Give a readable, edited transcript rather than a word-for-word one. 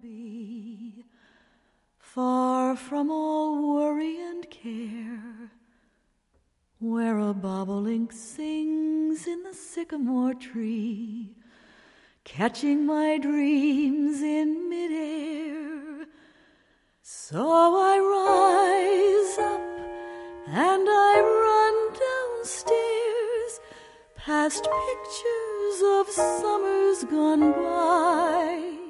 be, far from all worry and care, where a bobolink sings in the sycamore tree, catching my dreams in midair. So I rise up and I run downstairs, past pictures of summers gone by,